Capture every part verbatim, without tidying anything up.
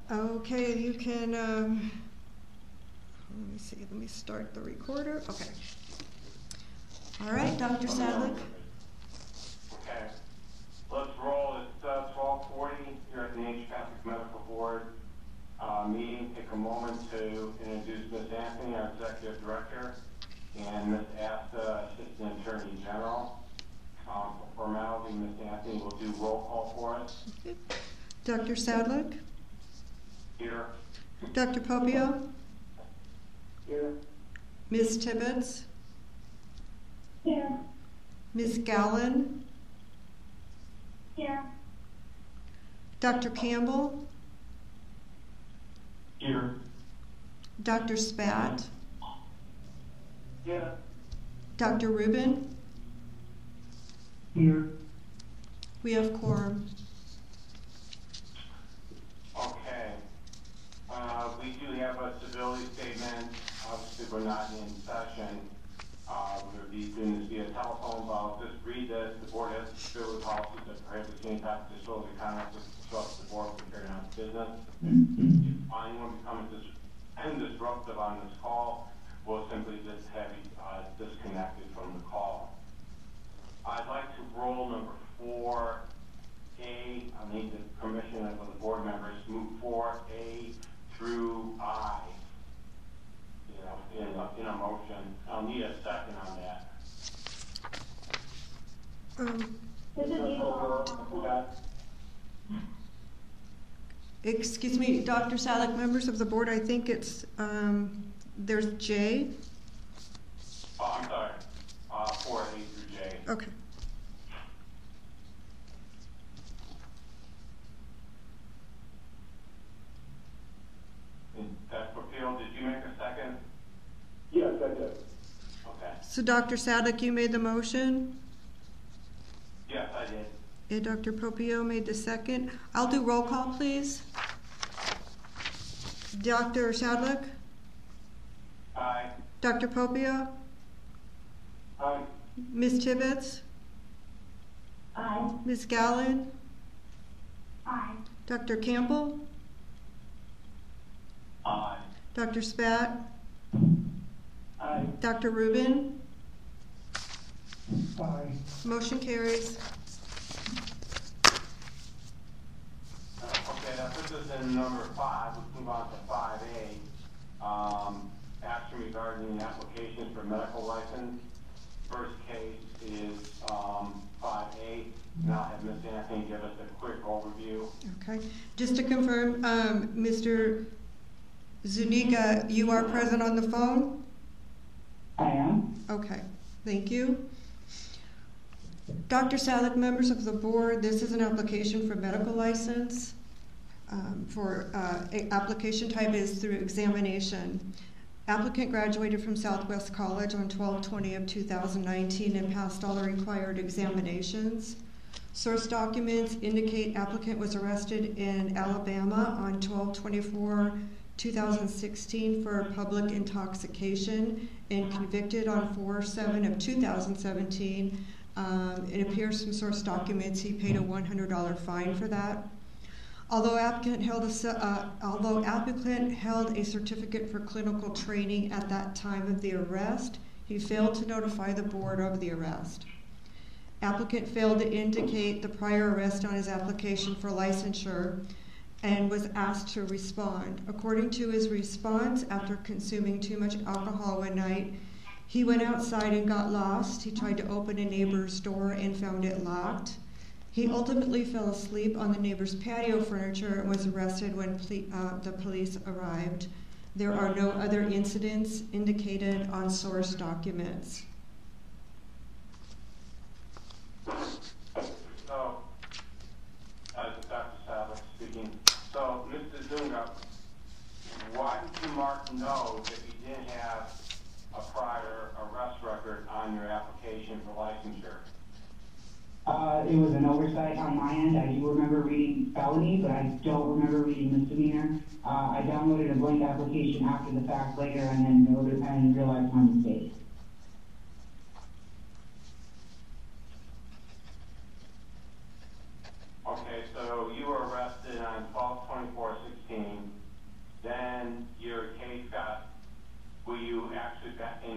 Okay, you can, um, let me see, let me start the recorder. Okay. All right, Doctor Sadlick. Okay. Let's roll. It's uh, twelve forty here at the Naturopathic Medical Board uh, meeting. Take a moment to introduce Miz Anthony, our Executive Director, and Miz Asta, Assistant Attorney General. Um, for formality, Miz Anthony will do roll call for us. Okay. Doctor Sadlick. Here. Doctor Popio. Here. Miz Tibbetts. Here. Miz Gallen. Here. Doctor Campbell. Here. Doctor Spat. Here. Doctor Rubin. Here. We have quorum. Okay. Uh, we do have a civility statement. Obviously, we're not in session. Uh, we'll be doing this via telephone, but I'll just read this. The board has civility policies that prohibit any type of disability conduct to disrupt the board from carrying out business. If anyone becomes dis disruptive on this call, we'll simply just have you uh, disconnected from the call. I'd like to roll number four A. I need the permission of the board members to move four A through I. You know, in a, in a motion. I'll need a second on that. Um, This is Eva. excuse me, Doctor Sadlick, members of the board, I think it's, um, there's J. Oh, I'm sorry. Uh, four A through J. Okay. And that's Phil. Did you make a second? Yes, I did. Okay. So Doctor Sadlick, you made the motion? Yes, I did. And Doctor Popio made the second. I'll do roll call, please. Doctor Sadlick? Aye. Doctor Popio? Aye. Miz Tibbetts? Aye. Miz Gallen? Aye. Doctor Campbell? Aye. Doctor Spat? Aye. Doctor Rubin? Aye. Motion carries. Okay, that puts us in number five. Let's move on to five A. Um, action regarding the applications for medical license. First case is um, five A. Now I'll have Miz Anthony give us a quick overview. Okay. Just to confirm, um, Mister Zuniga, you are present on the phone? I am. Okay, thank you. Doctor Sadlick, members of the board, this is an application for medical license. Um, for uh, a application type is through examination. Applicant graduated from Southwest College on twelve twenty of two thousand nineteen and passed all the required examinations. Source documents indicate applicant was arrested in Alabama on twelve twenty-four two thousand sixteen for public intoxication and convicted on four seven of two thousand seventeen. Um, it appears from source documents he paid a one hundred dollar fine for that. Although applicant held a uh, although applicant held a certificate for clinical training at that time of the arrest, he failed to notify the board of the arrest. Applicant failed to indicate the prior arrest on his application for licensure and was asked to respond. According to his response, after consuming too much alcohol one night, he went outside and got lost. He tried to open a neighbor's door and found it locked. He ultimately fell asleep on the neighbor's patio furniture and was arrested when ple uh, the police arrived. There are no other incidents indicated on source documents. So, uh, Doctor Sadlick speaking. So, Mister Zunga, why did you mark no that you didn't have a prior arrest record on your application for licensure? Uh, it was an oversight on my end. I do remember reading felony, but I don't remember reading misdemeanor. Uh, I downloaded a blank application after the fact later and then noted and realized my mistake. Okay, so you were arrested on twelve twenty-four sixteen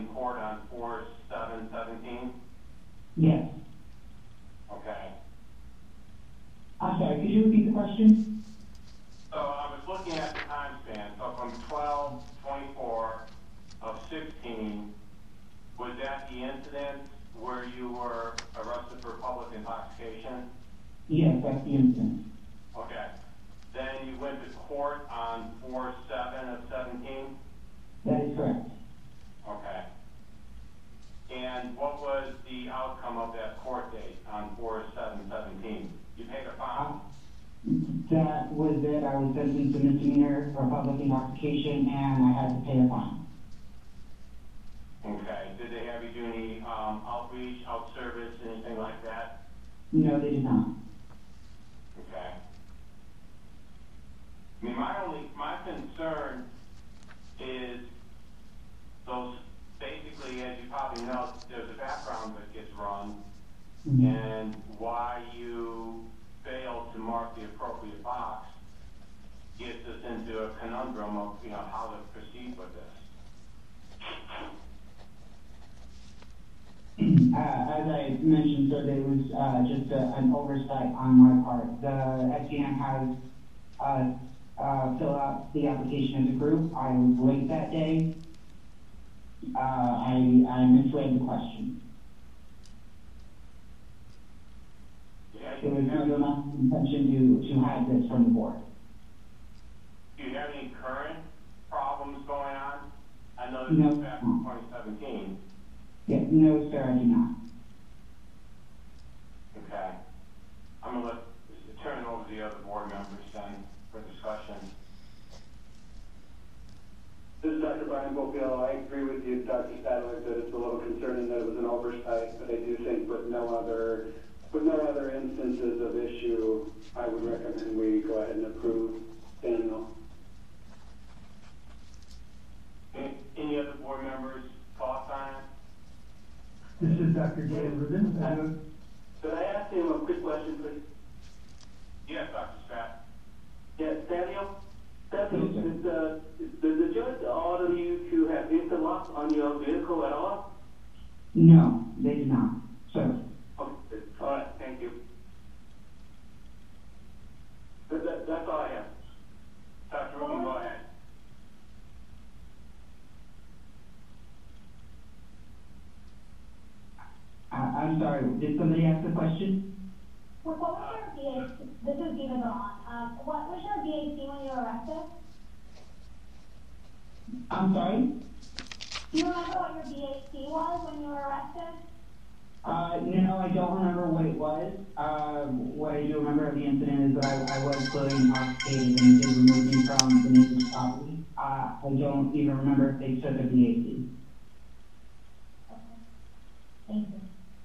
in court on four seven seventeen? Yes. Okay. I'm sorry, could you repeat the question? So I was looking at the time span. So from twelve twenty-four of sixteen, was that the incident where you were arrested for public intoxication? Yes, that's the instance. Okay. Then you went to court on four seven of seventeen? That is correct. Okay. And what was the outcome of that court date on four seven seventeen? You paid a fine? That was it. I was sentenced to misdemeanor for public intoxication, and I had to pay a fine. Okay. Did they have you do any um, outreach, out service, anything like that? No, they did not. Okay. I mean, my only, my concern is those, basically, as you probably know, there's a background that gets run, Mm-hmm. and why you fail to mark the appropriate box gets us into a conundrum of, you know, how to proceed with this. Uh, as I mentioned, sir, there was uh, just a, an oversight on my part. The S D M has uh, uh, filled out the application as a group. I was late that day. Uh, I, I misread the question. Yeah, There you was have, no enough intention to, to hide this from the board. do you have any current problems going on? I know this No. is back in twenty seventeen. Yeah, no, sir, I do not. Okay. I'm gonna let, turn it over to the other board members then for discussion. This is Doctor Brian Gopiel. I agree with you, Doctor Stadler, that it's a little concerning that it was an oversight, but I do think with no other, with no other instances of issue, I would recommend we go ahead and approve Daniel. Any, any other board members' thoughts on it? This is Doctor Dan Rubin. I have- Could I ask him a quick question, please? Yes, Doctor Scott. Yes, Daniel? Daniel, Yes, sir. did the, did the judge order you to have interlock on your vehicle at all? No, they did not, sir. Okay, all right, thank you. That, that, that's all I have. Doctor Rubin, go ahead. I, I'm sorry, did somebody ask the question? What what was your V A C? This is Diva Dawn. Um, what was your V A C when you were arrested? I'm sorry? Do you remember what your V A C was when you were arrested? Uh, no, I don't remember what it was. Uh, what I do remember of the incident is that I, I was clearly intoxicated and they did remove me from the neighbor's property. Uh, I don't even remember if they took a V A C. Okay. Thank you.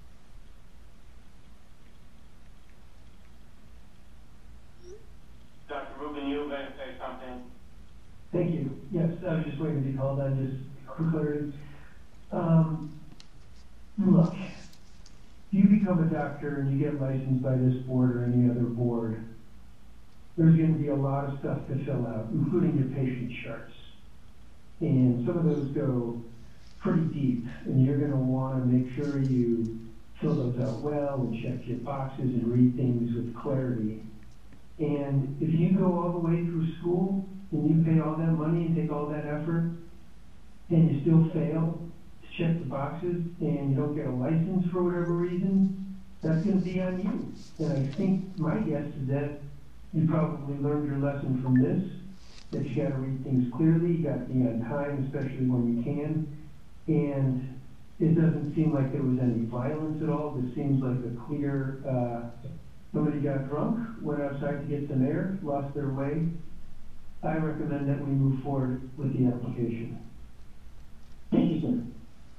Doctor Rubin, you were going to say something? Thank you. Yes, I was just waiting to be called on just for clarity. Um, look, you become a doctor and you get licensed by this board or any other board, there's going to be a lot of stuff to fill out, including your patient charts. And some of those go pretty deep, and you're going to want to make sure you fill those out well and check your boxes and read things with clarity. And if you go all the way through school and you pay all that money and take all that effort and you still fail to check the boxes and you don't get a license for whatever reason, that's going to be on you. And I think my guess is that you probably learned your lesson from this, that you got to read things clearly, you got to be on time, especially when you can. And it doesn't seem like there was any violence at all. This seems like a clear, uh, somebody got drunk, went outside to get some air, lost their way. I recommend that we move forward with the application. Thank you, sir.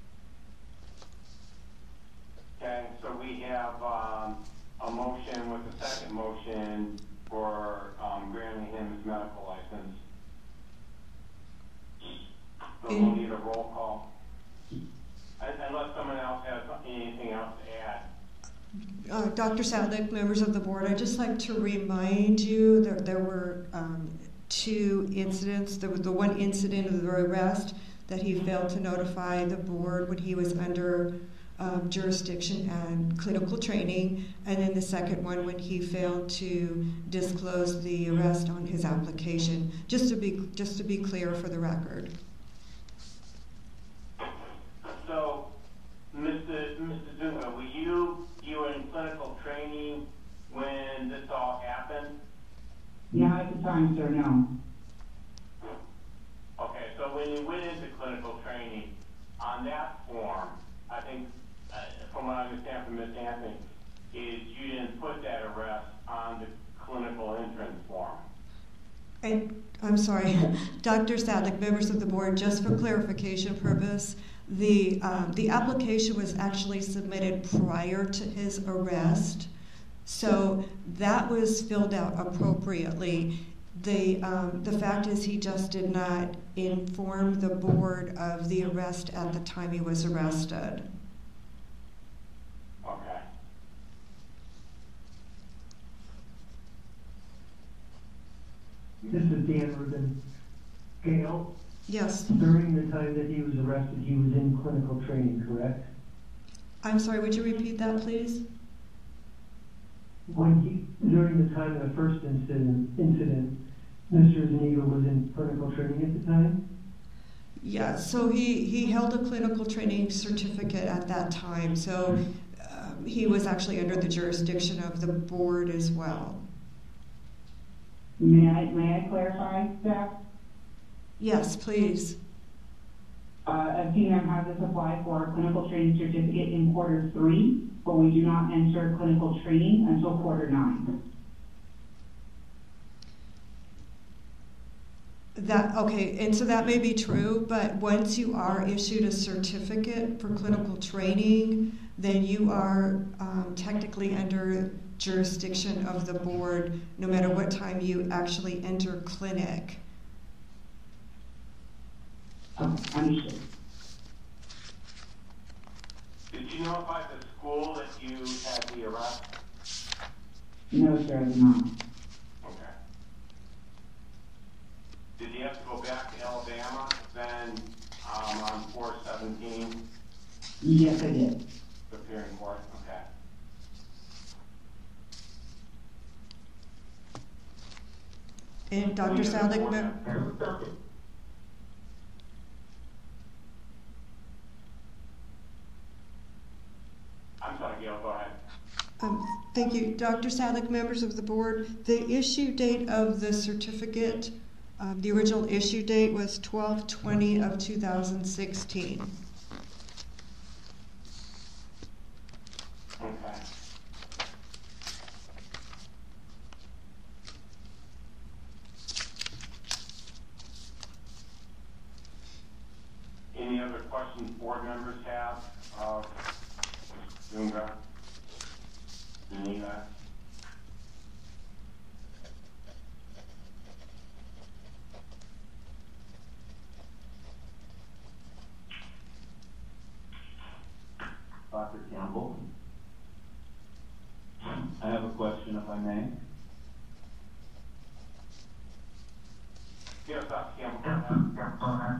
Okay, so we have um, a motion with a second motion for um, granting him his medical license. So we'll need a roll call. Unless someone else has anything else to add. Uh, Doctor Sadlik, members of the board, I'd just like to remind you that there were um, two incidents. There was the one incident of the arrest that he failed to notify the board when he was under um, jurisdiction and clinical training, and then the second one when he failed to disclose the arrest on his application. Just to be just to be clear for the record. So, Mister Mister Zunga, were you you were in clinical training when this all happened? Not at the time, sir, no. Okay, so when you went into clinical training, on that form, I think, uh, from what I understand from Miz Anthony, is you didn't put that arrest on the clinical entrance form. And I'm sorry, Doctor Sadlik, members of the board, just for clarification purpose, the um, the application was actually submitted prior to his arrest, so that was filled out appropriately. The um, the fact is he just did not inform the board of the arrest at the time he was arrested. Okay. This is Dan Rubin. Gail, Yes, during the time that he was arrested, he was in clinical training, correct? I'm sorry, would you repeat that, please? When he, during the time of the first incident, incident, Mister Zuniga was in clinical training at the time? Yeah, so he, he held a clinical training certificate at that time, so um, he was actually under the jurisdiction of the board as well. May I, may I clarify that? Yes, please. Uh, a T M has us apply for a clinical training certificate in quarter three, but we do not enter clinical training until quarter nine. That, okay, and so that may be true, but once you are issued a certificate for clinical training, then you are um, technically under jurisdiction of the board no matter what time you actually enter clinic. Okay, understood. Did you notify the school that you had the arrest? No, sir, I did not. Okay. Did you have to go back to Alabama then um, on four seventeen Yes, I did. to appear in court? Okay. And Doctor Any other Sadlik, board mem- members? I'm sorry, Gail, go ahead. Um, thank you. Doctor Sadlik, members of the board, the issue date of the certificate, um, the original issue date was twelve twenty of two thousand sixteen. Okay. Any other questions board members have of Zunga? Zuniga? Doctor Campbell. I have a question, if I may. Yes, Doctor Campbell, go ahead.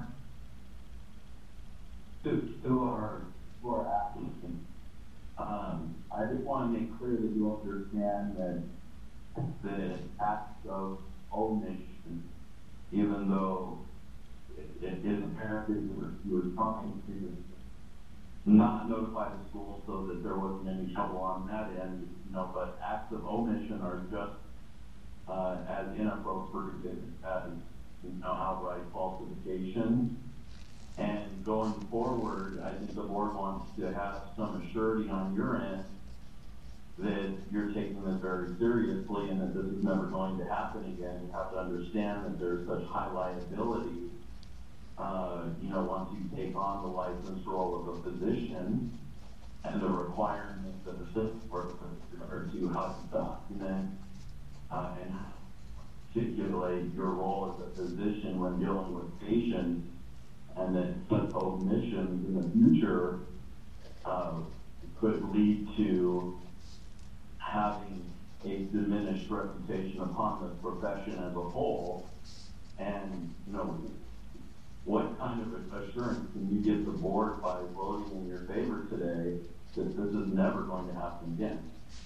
To, to our, to our applicant, um, I just want to make clear that you understand that the act of omission, even though it, it is apparent that you were, you were talking to not notify the school so that there wasn't any trouble on that end, you know, but acts of omission are just uh, as inappropriate as, you know, outright falsification. And going forward, I think the board wants to have some assurity on your end that you're taking this very seriously and that this is never going to happen again. You have to understand that there's such high liability, uh, you know, once you take on the license role of a physician and the requirements of the system or to how to document uh, and articulate your role as a physician when dealing with patients, and that such omissions in the future uh, could lead to having a diminished reputation upon the profession as a whole. And, you know, what kind of assurance and you get the board by voting in your favor today, that this is never going to happen again.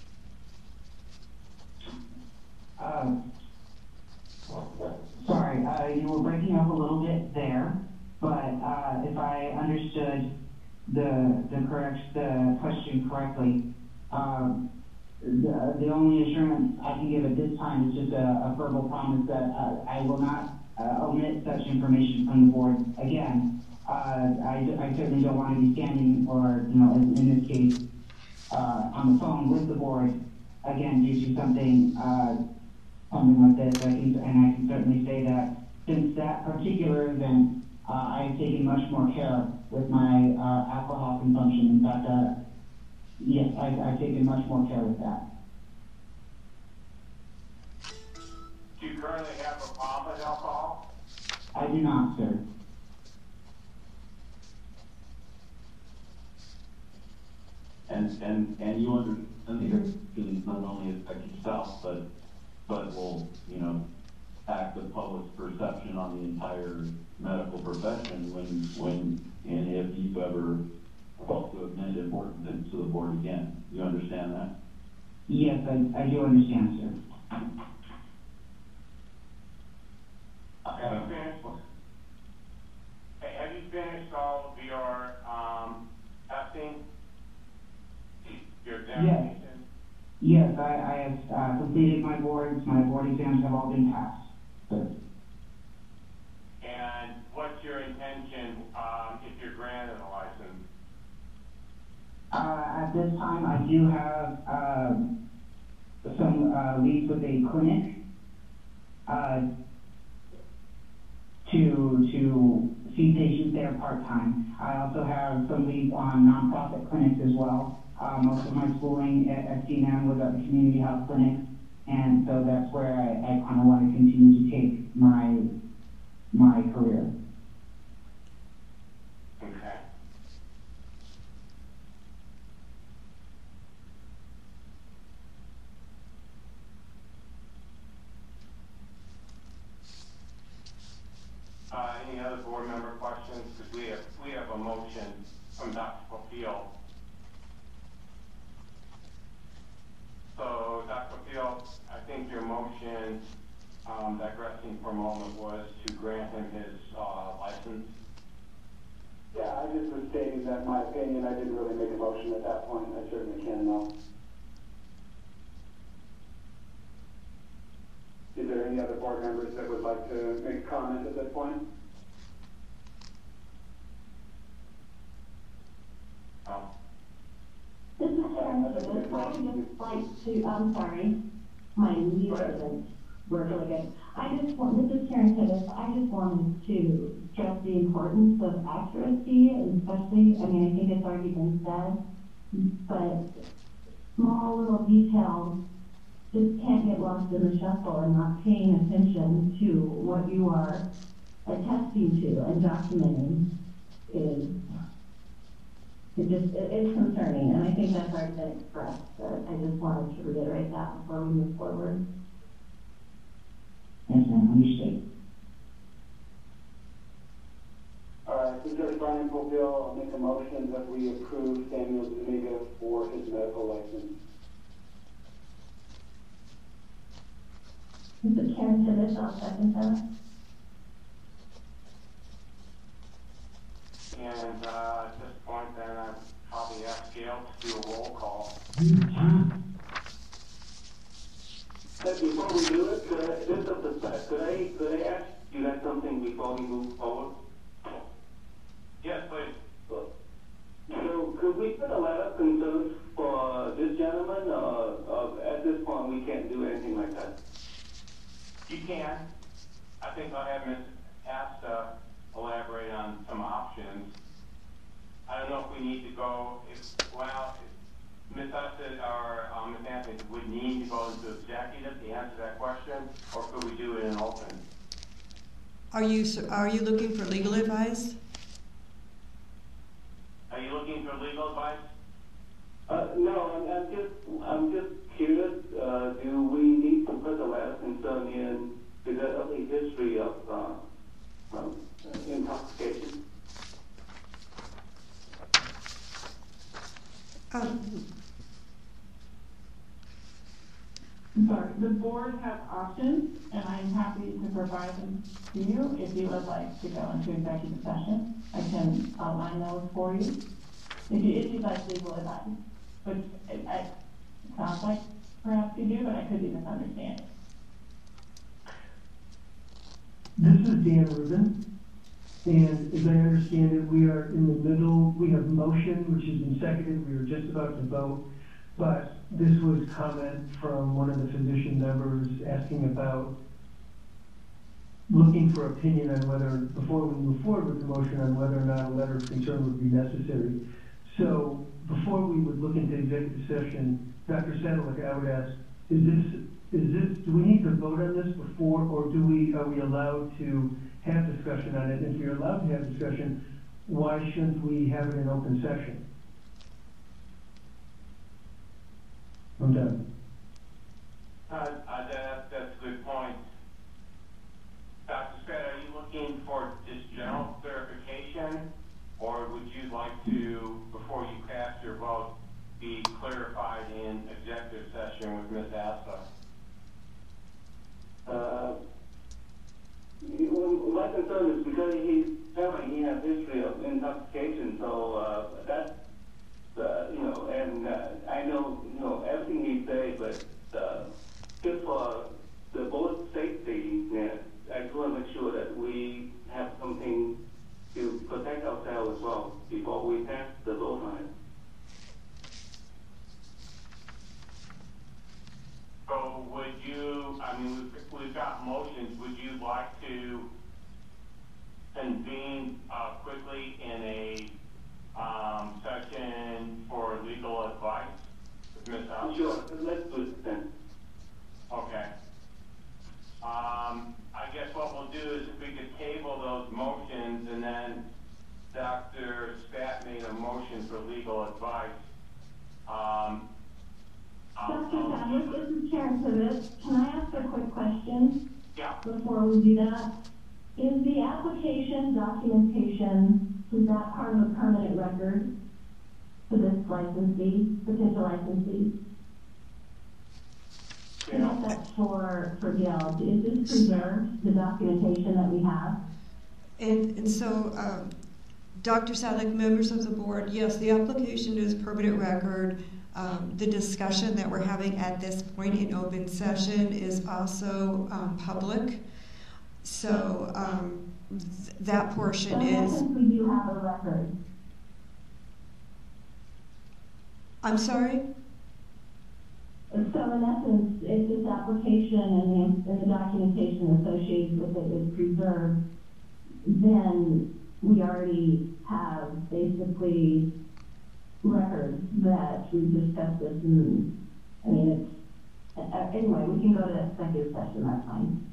Um, sorry, uh, you were breaking up a little bit there, but uh, if I understood the the correct the question correctly, um, the the only assurance I can give at this time is just a, a verbal promise that uh, I will not uh, omit such information from the board again. Uh, I, I certainly don't want to be standing, or you know, in, in this case, uh, on the phone with the board again due to something. Uh, something like this. I can, and I can certainly say that since that particular event, uh, I've taken much more care with my uh, alcohol consumption. In fact, uh, yes, I've, I've taken much more care with that. Do you currently have a problem with alcohol? I do not, sir. And, and, and you understand that it not only affect yourself, but but will, you know, act the public's perception on the entire medical profession when, when, and if you ever also admit important things to the board again. You understand that? Yes, I, I do understand, sir. Have you finished, hey, have you finished all of your, um, testing? Your examination? Yes. Yes, I, I have uh, completed my boards. My board exams have all been passed. Sir. And what's your intention, um, if you're granted a license? Uh, at this time, I do have uh, some uh, leads with a clinic uh, to to see patients there part time. I also have some leads on nonprofit clinics as well. Uh, most of my schooling at, at C N M was at the community health clinic, and so that's where I, I kind of want to continue to take my my career. Okay. Uh, any other board member questions? Because we have, we have a motion from Doctor Popeil. So, Doctor Popeil, I think your motion, um, digressing for a moment, was to grant him his, uh, license. Yeah, I just was stating that my opinion, I didn't really make a motion at that point. I certainly can now. Is there any other board members that would like to make a comment at this point? Oh. This is Sharon Davis. I would just like to, I'm sorry, my mute isn't working really good. I just want, this is Sharon Davis. I just wanted to stress the importance of accuracy, especially, I mean, I think it's already been said, but small little details just can't get lost in the shuffle, and not paying attention to what you are attesting to and documenting is, it just, it, it's concerning, and I think that's already been expressed, but I just wanted to reiterate that before we move forward. Yes, ma'am, understood. All right, so Judge Brian Popeil, I'll make a motion that we approve Samuel Zuniga for his medical license. Is it Karen Tivish? I'll second that. And, uh, at this point, then I'd probably ask Gail to do a roll call. But before we do it, could I, just of the fact, could I, could I ask you that something before we move forward? Yes, please. So could we put a letter of concerns for this gentleman, or, or at this point we can't do anything like that? You can. I think I'll have Miz Asta elaborate on some options. I don't know if we need to go, if, well, if Miz Asta or um, Miz Anthony would need to go into executive to answer that question, or could we do it in open? Are you, are you looking for legal advice? Are you looking for legal advice? Uh, no, I'm, I'm just, I'm just curious, uh, do we need to put a letter of concern in because of the history of, uh, um, intoxication? I'm sorry, the board has options, and I'm happy to provide them to you if you would like to go into executive session. I can outline those for you. If you, if you'd like legal advice, which it, it sounds like perhaps you do, but I could be misunderstanding. This is Dan Rubin, and as I understand it, we are in the middle, we have motion, which has been seconded, we were just about to vote, but this was comment from one of the physician members asking about looking for opinion on whether, before we move forward with the motion, on whether or not a letter of concern would be necessary. So before we would look into executive session, Doctor Sadler, I would ask, is this, is this, do we need to vote on this before, or do we, are we allowed to have discussion on it? And if we're allowed to have discussion, why shouldn't we have it in open session? I'm done. Uh, uh, that, that's a good point. Doctor Spett, are you looking for just general clarification, or would you like to, before you cast your vote, be clarified in executive session with Miz Assa? Uh, well, my concern is because he's telling he has history of intoxication, so uh, that's, uh, you know, and uh, I know, you know, everything he says, but uh, just for the board's safety, yeah, I just want to make sure that we have something to protect ourselves as well before we pass the vote on it. So would you, I mean, we've, we've got motions, would you like to convene uh, quickly in a um, session for legal advice with Miz Assa? Sure, let's do it then. Okay. Um, I guess what we'll do is if we could table those motions, and then Doctor Spett made a motion for legal advice. Um, Doctor Sadler, this is Karen Pivot. Can I ask a quick question? Yeah. Before we do that? Is the application documentation, is that part of a permanent record for this licensee, potential licensee? Yeah. That's for, for Gail. Is this preserved, the documentation that we have? And, and so, um, Doctor Sadek, members of the board, yes, the application is permanent record. Um, the discussion that we're having at this point in open session is also um, public. So um, th that portion so in is. essence, we do have a record. I'm sorry? So in essence, if this application and the, and the documentation associated with it is preserved, then we already have basically records that we've discussed this, and I mean, it's, uh, anyway, we can go to executive session, that's fine.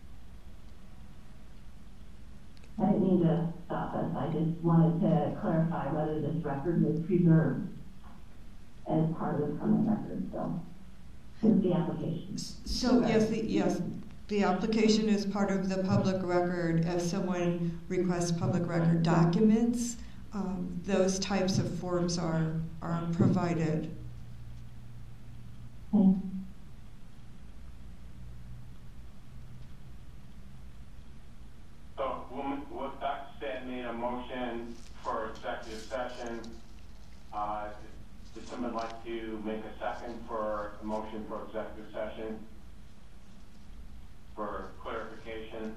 I didn't mean to stop us, I just wanted to clarify whether this record was preserved as part of the permanent record, so. With the application. So yes, the, yes, the application is part of the public record. If someone requests public record documents, um, those types of forms are are provided. Okay. So, we'll, Doctor Spett made a motion for executive session. Uh, Would someone like to make a second for a motion for executive session for clarification?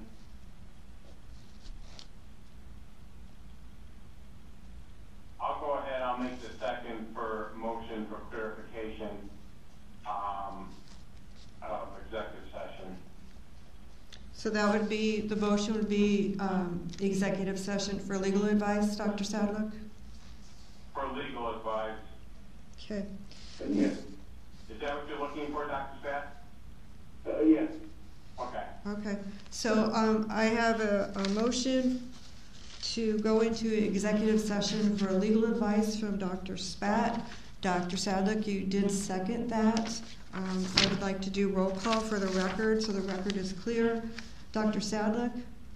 I'll go ahead, I'll make the second for motion for clarification um, of executive session. So that would be, the motion would be um, executive session for legal advice, Doctor Sadler? For legal advice. Okay. Yes. Is that what you're looking for, Doctor Spett? Uh, yes. Okay. Okay. So um, I have a, a motion to go into executive session for legal advice from Doctor Spett. Doctor Sadler, you did second that. Um, I would like to do roll call for the record so the record is clear. Doctor Sadler?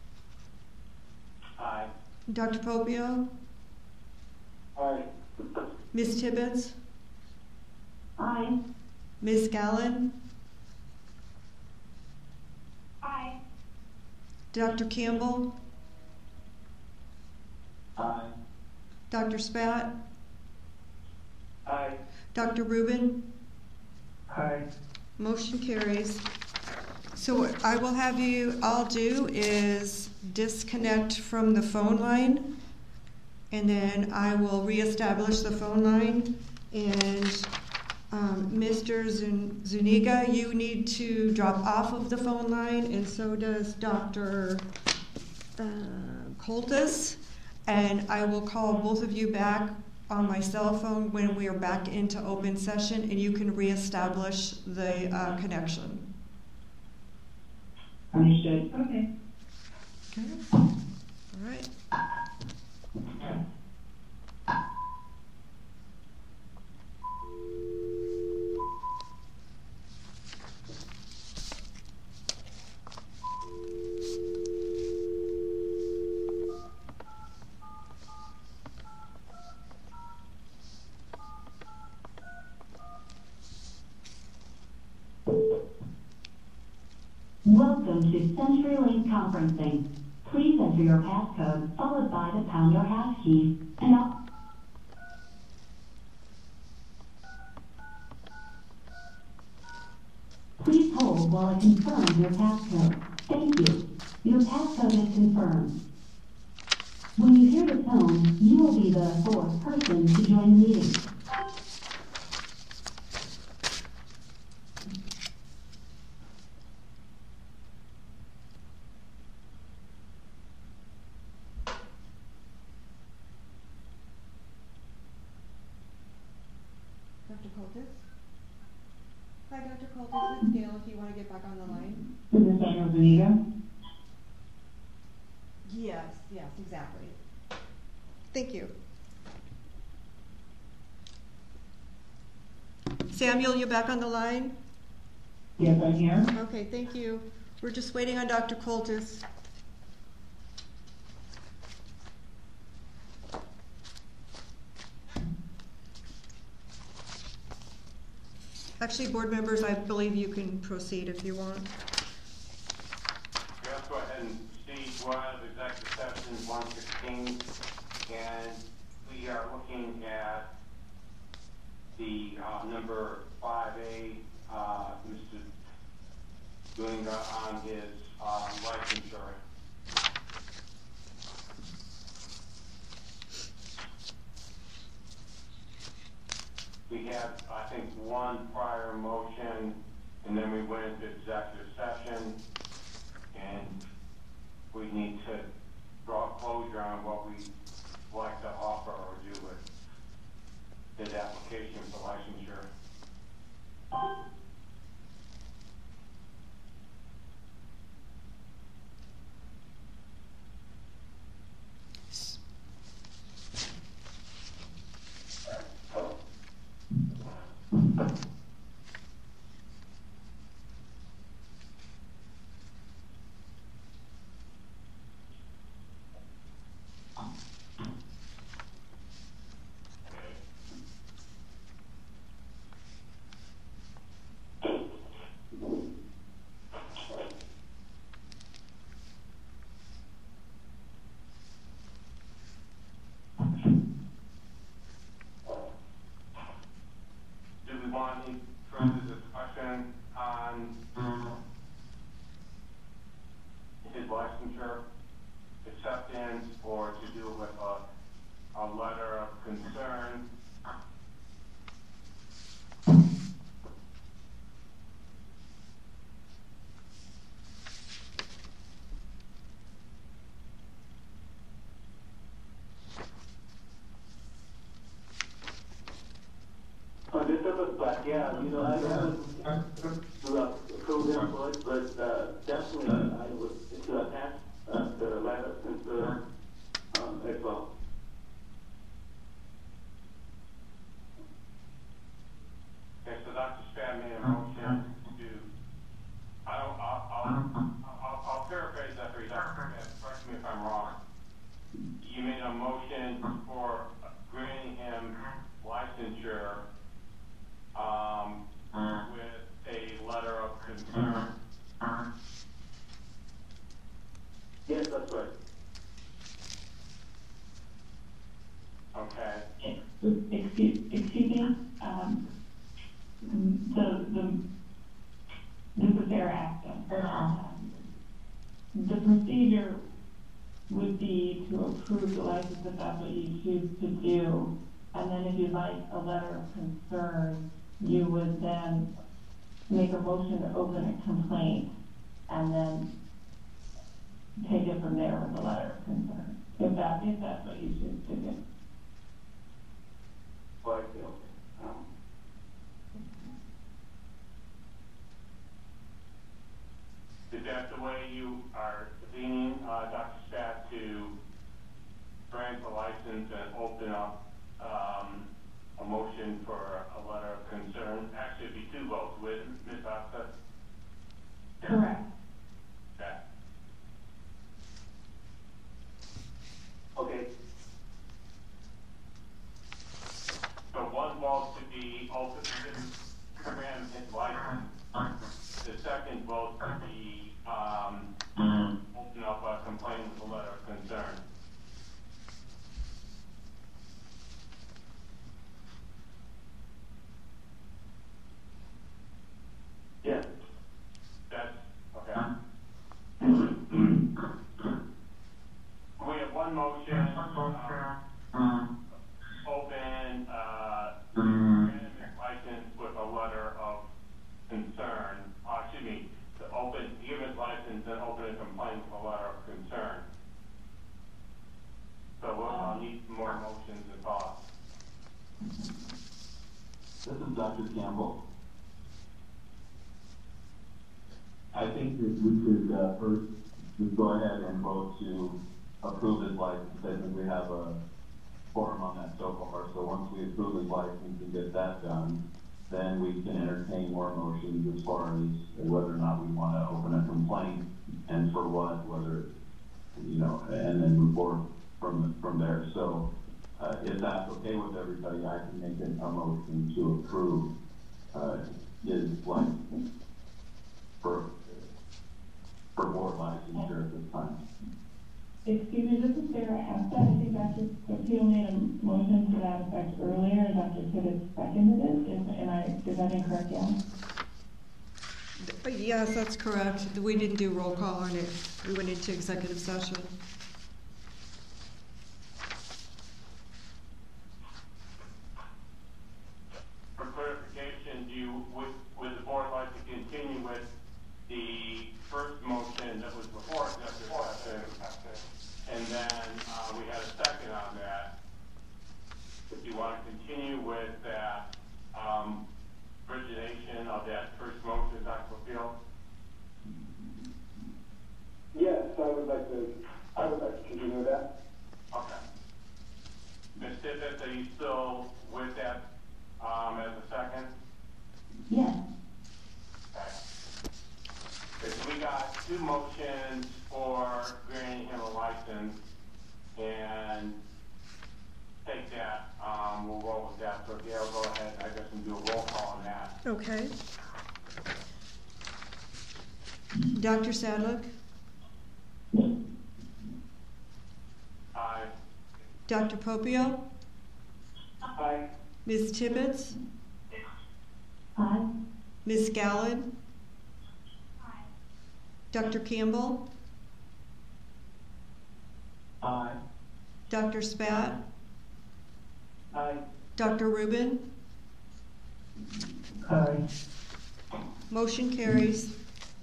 Aye. Doctor Popio? Aye. Miz Tibbetts? Aye. Miz Gallen? Doctor Campbell? Aye. Doctor Spat? Aye. Doctor Rubin? Hi. Motion carries. So what I will have you all do is disconnect from the phone line, and then I will reestablish the phone line. And um, Mister Zun- Zuniga, you need to drop off of the phone line, and so does Doctor Uh, Coltis. And I will call both of you back on my cell phone when we are back into open session, and you can reestablish the uh, connection. Understood. Okay. Okay. All right. Welcome to CenturyLink Conferencing. Please enter your passcode followed by the pound or hash key, and I'll... Please hold while I confirm your passcode. Thank you. Your passcode is confirmed. When you hear the tone, you will be the fourth person to join the meeting. Doctor Coltis? Hi, Doctor Coltis. It's Gail, if you want to get back on the line. Is this Doctor Zuniga? Yes, yes, exactly. Thank you. Samuel, you back on the line? Yes, I'm here. Okay, thank you. We're just waiting on Doctor Coltis. Actually, board members, I believe you can proceed if you want. Let's go ahead and proceed. We're out of executive session one sixteen, and we are looking at the uh, number five A, uh, Mister Zuniga on his uh, licensure. We have, I think, one prior motion, and then we went into executive session, and we need to draw closure on what we'd like to offer or do with his application for licensure. Do we want any further discussion on his licensure acceptance, or to do with a, a letter of concern? Uh, this is a, but yeah, you know, I haven't to uh, approve input, but uh, definitely uh, I would to attach uh, the letter of concern um, as well. Okay, so Doctor Span made a motion to, I don't, I'll, I'll, I'll, I'll paraphrase that for you, Doctor Span, correct me if I'm wrong. You made a motion for granting him licensure, um, with a letter of concern. that's right. Okay. Excuse, excuse me, um, the, the, this is Sarah Aston. Um, The procedure would be to approve the license if that's what you choose to do. And then if you'd like a letter of concern, you would then make a motion to open a complaint and then take it from there with the letter of concern. If that, if that's what you choose to do. Well, I feel, um, is that the way you are leaning, uh, Doctor Spat, to grant the license and open up, um, a motion for a letter of concern? Actually, it'd be two votes with Miz Asta. Correct. Okay. Okay, So one vote to be open, to grant his license. The second vote to be, um, open up a complaint with a letter of concern. yes. That's, okay. We have one motion, um, open, uh, license with a letter of concern, uh, excuse me, to open, give his license and open a complaint with a letter of concern. So we'll, I'll need some more motions and thoughts. This is Doctor Campbell. I think that we could, uh, first, just go ahead and vote to approve his license. I think we have a forum on that so far, so once we approve his license and get that done, then we can entertain more motions as far as whether or not we want to open a complaint and for what, whether, you know, and then move forward from, from there. So, uh, if that's okay with everybody, I can make a motion to approve, uh, his license for, for board licensure at this time. Excuse me, this is Sarah Asta. I think Doctor Peel made a motion to that effect earlier, and Doctor Tibbetts seconded it. Is, am I, is that incorrect, yeah? Yes, that's correct. We didn't do roll call on it. We went into executive session. For clarification, do you, would, would the board like to continue with the first motion that was before executive session? And then, uh, we had a second on that. If you want to continue with that, um, origination of that first motion, Doctor Field? Yes, I would like to, I would like to continue with that. Okay. Miz Tippett, are you still with that, um, as a second? Yes. Okay. Okay, so we got two motions for granting him a license, and take that, um, we'll roll with that. So Gail, go ahead, I guess we'll do a roll call on that. Okay. Doctor Sadlick? Aye. Doctor Popio? Aye. Miz Tibbetts? Aye. Miz Scallon? Doctor Campbell? Aye. Doctor Spat? Aye. Doctor Rubin? Aye. Motion carries.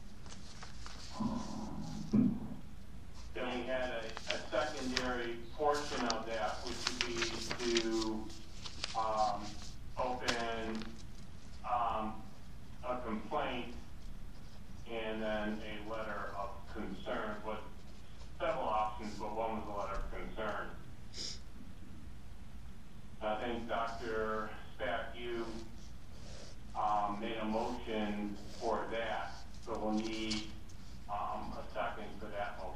Then we had a, a secondary portion of that, which would be to, um, open, um, a complaint and then a letter of concern, with several options, but one was a letter of concern. I think Doctor Spat, you, um, made a motion for that, so we'll need, um, a second for that motion.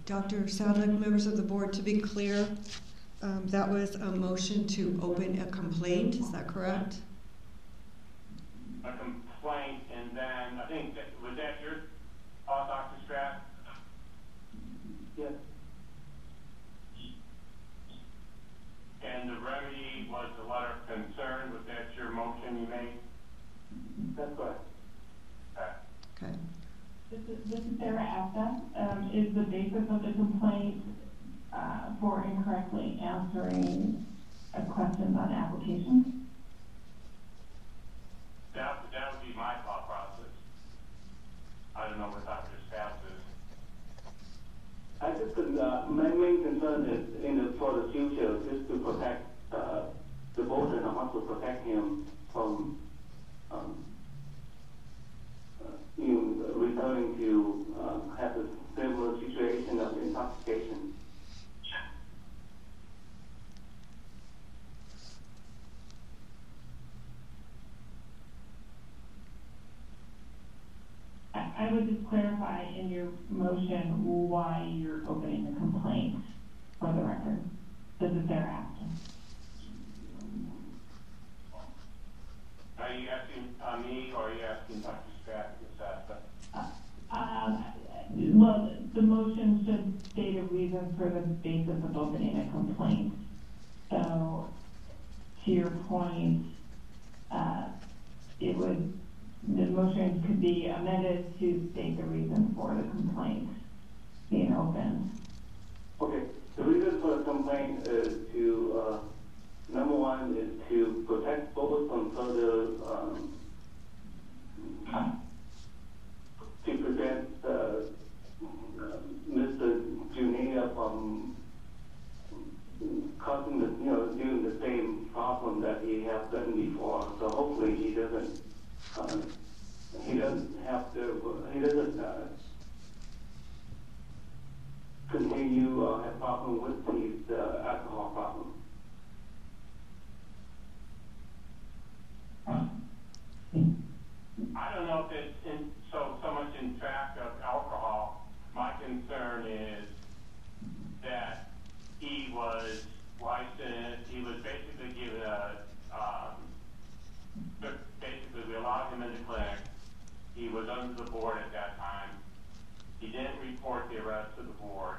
Doctor Sadlick, members of the board, to be clear, um, that was a motion to open a complaint, is that correct? A complaint, and then, I think, that, was that your, uh, Doctor Stratt? Yes. And the remedy was the letter of concern, was that your motion you made? That's correct. Okay. Okay. This is, this is Sarah Asta. Um, is the basis of the complaint, uh, for incorrectly answering a questions on applications? That, that would be my thought process. I don't know what Doctor Stratt is. I just, uh, my main concern is, in the, for the future, is to protect, uh, the voter and also protect him from, um, uh, you know, returning to, uh, have a similar situation of intoxication. I, I would just clarify in your motion why you're opening the complaint for the record. This is Sarah Asta. Are you asking uh, me, or are you asking Doctor Stratt to assess that? Um, well, the motion should state a reason for the basis of opening a complaint. So, to your point, uh, it would, the motion could be amended to state the reason for the complaint being opened. Okay, the reason for the complaint is to, uh, number one is to protect voters from further, um, to prevent, uh, Mister Junia from causing the, you know, doing the same problem that he has done before. So hopefully he doesn't, uh, he doesn't have to, he doesn't, uh, continue, uh, have problem with his, uh, alcohol problem. I don't know if it's in, so, so much in fact of alcohol. My concern is that he was licensed, he was basically given a, um, but basically we allowed him in the clinic. He was under the board at that time. He didn't report the arrest to the board.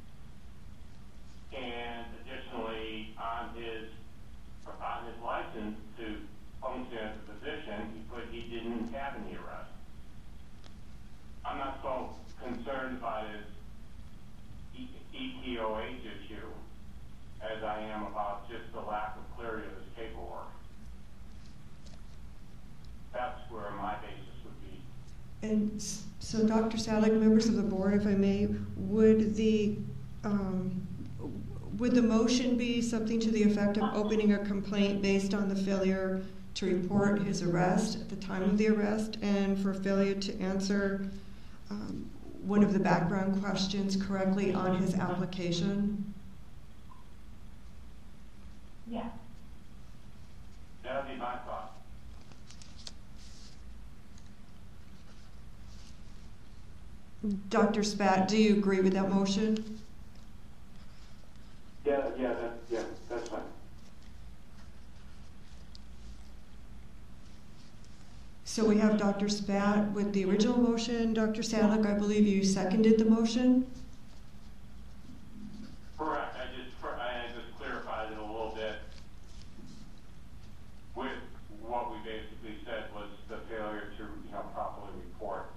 And additionally, on his, on his license to function as a physician, he put he didn't have any arrest. I'm not so concerned about his E T O H issue as I am about just the lack of clarity of his paperwork. That's where my basis would be. And so, Doctor Sadlick, members of the board, if I may, would the um, would the motion be something to the effect of opening a complaint based on the failure to report his arrest at the time of the arrest and for failure to answer um, one of the background questions correctly on his application? Yeah. That would be my thought. Doctor Spat, do you agree with that motion? Yeah, yeah, that, yeah, that's fine. So we have Doctor Spat with the original motion. Doctor Sadlick, I believe you seconded the motion? Correct. I just, I just clarified it a little bit with what we basically said was the failure to, you know, properly report.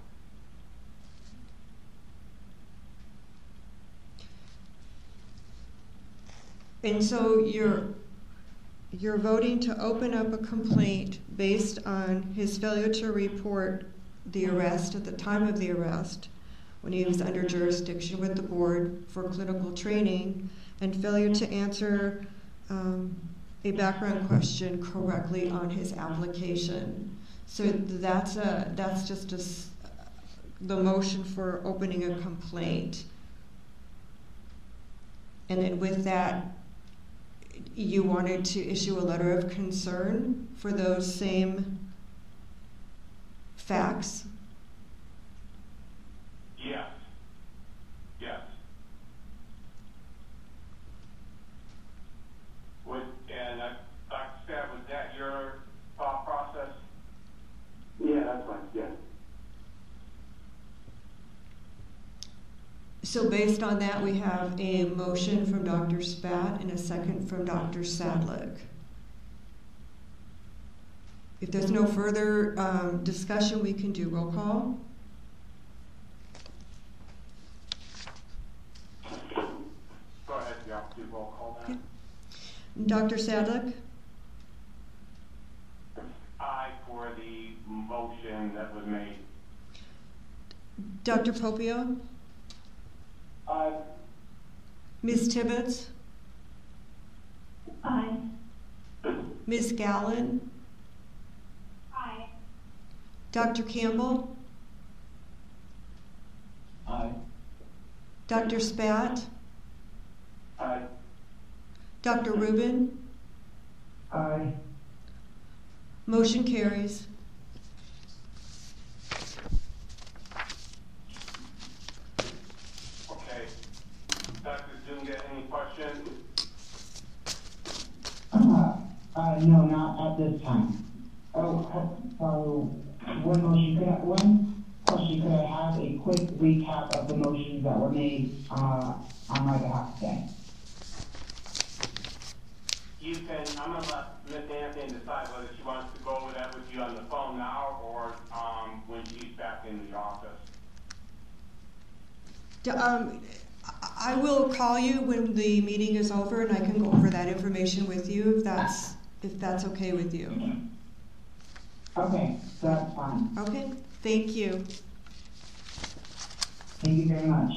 And so you're you're voting to open up a complaint based on his failure to report the arrest at the time of the arrest when he was under jurisdiction with the board for clinical training and failure to answer um, a background question correctly on his application. So that's a that's just a, the motion for opening a complaint. And then with that, you wanted to issue a letter of concern for those same facts? Yes. Yes. So based on that, we have a motion from Doctor Spat and a second from Doctor Sadlick. If there's no further um, discussion, we can do roll call. Go ahead, you have to do roll call then. Doctor Sadlick? Aye for the motion that was made. Doctor Popio? Aye. Miz Tibbetts? Aye. Miz Gallen? Aye. Doctor Campbell? Aye. Doctor Spat? Aye. Doctor Rubin? Aye. Motion carries. Okay. Doctor Zuniga, any questions? Uh, uh, no, not at this time. Oh, uh, one motion, could I, one question, could I have a quick recap of the motions that were made, uh, on my behalf today? You can, I'm gonna let Miz Anthony decide whether she wants to go over that with you on the phone now or, um, when she's back in the office. D- Um, I I will call you when the meeting is over, and I can go over that information with you if that's, if that's okay with you. Okay, that's fine. Okay, thank you. Thank you very much.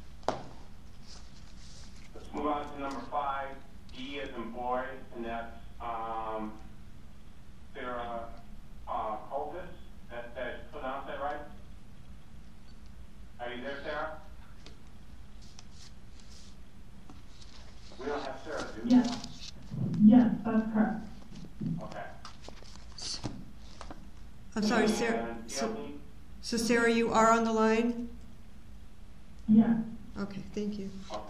Let's move on to number five, D as in boy, and that's, um, Sarah, uh, Coltis. That, that, pronounce that right? Are you there, Sarah? We don't have Sarah, do we? Yes. Yes, that's correct. Okay. I'm sorry, Sarah. And So, Kelly? so Sarah, you are on the line? Yes. Okay, thank you. Okay.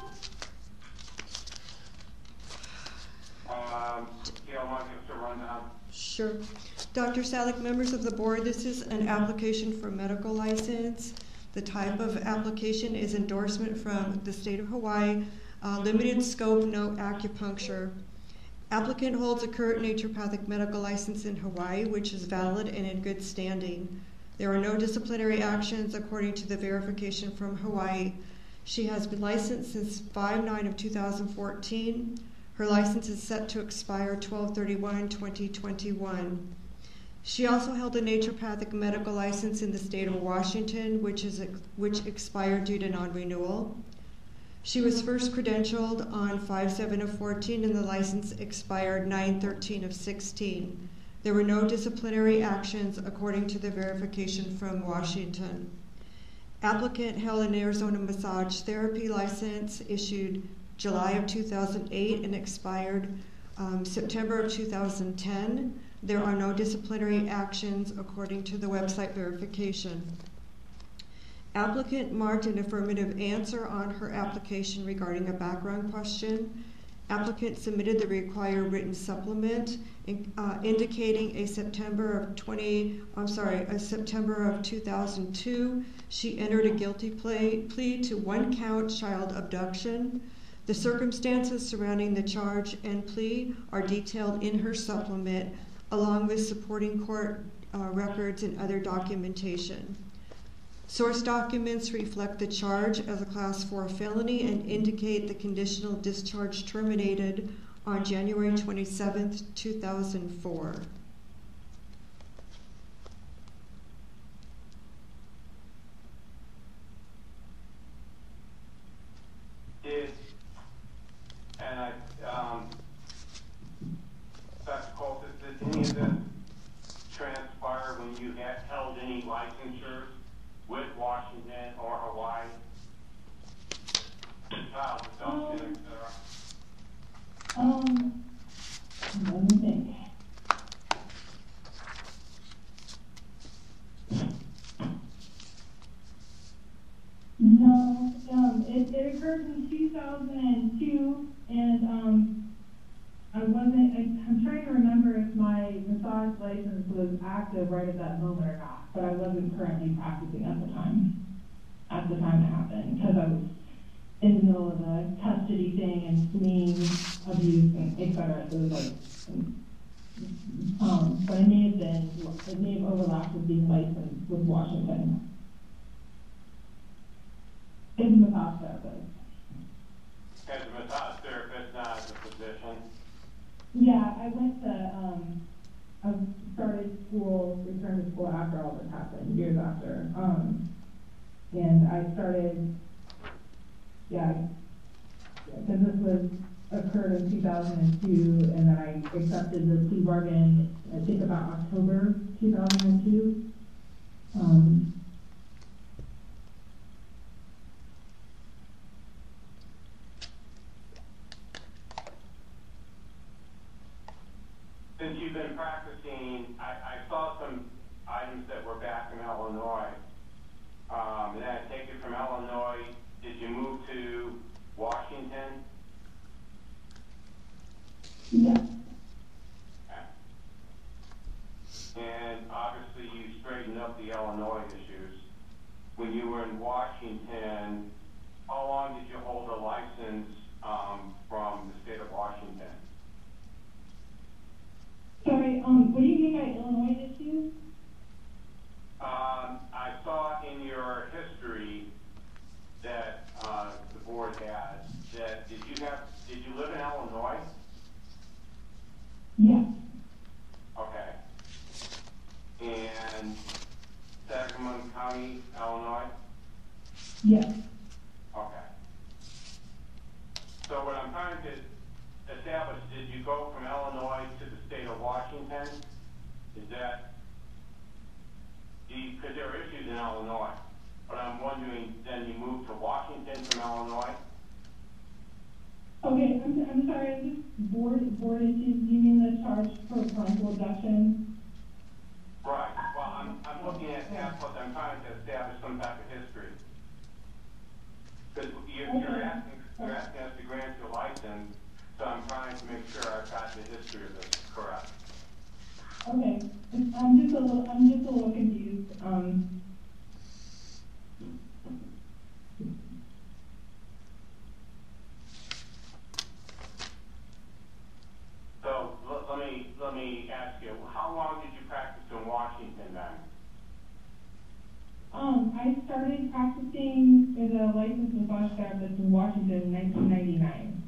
Um, Gail, want to give us a rundown? Sure. Doctor Sadlick, members of the board, this is an application for medical license. The type of application is endorsement from the state of Hawaii, uh, limited scope, no acupuncture. Applicant holds a current naturopathic medical license in Hawaii, which is valid and in good standing. There are no disciplinary actions according to the verification from Hawaii. She has been licensed since five nine of two thousand fourteen. Her license is set to expire twelve thirty-one twenty twenty-one. She also held a naturopathic medical license in the state of Washington, which is which expired due to non-renewal. She was first credentialed on five seven of fourteen, and the license expired nine thirteen of sixteen. There were no disciplinary actions according to the verification from Washington. Applicant held an Arizona massage therapy license issued July of two thousand eight and expired um, September of two thousand ten. There are no disciplinary actions according to the website verification. Applicant marked an affirmative answer on her application regarding a background question. Applicant submitted the required written supplement in, uh, indicating a September of twenty, I'm sorry, a September of two thousand two. She entered a guilty plea, plea to one count child abduction. The circumstances surrounding the charge and plea are detailed in her supplement, along with supporting court uh, records and other documentation. Source documents reflect the charge as a class four felony and indicate the conditional discharge terminated on January twenty-seventh, two thousand four. Did, and I, um, Doctor Coltis, did any of this transpire when you had held any licensures with Washington or Hawaii? Child abduction, et cetera. Um, let me think. No, um, it, it occurred in two thousand two, and, um, I wasn't, I, I'm trying to remember if my massage license was active right at that moment or not, but I wasn't currently practicing at the time. at the time it happened, because I was in the middle of the custody thing and fleeing abuse and et cetera. So it was like, um, but it may have been, it may have overlapped with being licensed with Washington. It's a massage therapist. As a massage therapist, not as a physician. Yeah, I went to, um, I started school, returned to school after all this happened, years after. Um, and I started, yeah, because this was occurred in two thousand two, and then I accepted the plea bargain, I think about October two thousand two. Um, Since you've been practicing, I, I saw some items that were back in Illinois. Um, and then I take it from Illinois, did you move to Washington? yeah. Okay. And obviously you straightened up the Illinois issues. When you were in Washington, how long did you hold a license um, from the state of Washington? Sorry, um, what do you mean by Illinois issues? Um, I saw in your history that uh, the board had that did you have did you live in Illinois? Yes. Okay. And Sangamon County, Illinois? Yes. Okay. So what I'm trying to establish, did you go from Illinois to the state of Washington? Is that, because there are issues in Illinois, but I'm wondering, then you moved to Washington from Illinois? Okay, I'm, I'm sorry, is this board, board issues, do you mean the charge for parental abduction? Right. Well, I'm, I'm looking at that, but I'm trying to establish some type of history. Because you're, Okay. you're asking, you're asking us to grant your license, so I'm trying to make sure I've got the history of this correct. Okay, I'm just a little, I'm just a little confused, um. So let, let me let me ask you, how long did you practice in Washington then? Um, I started practicing as a licensed massage therapist in Washington in nineteen ninety-nine.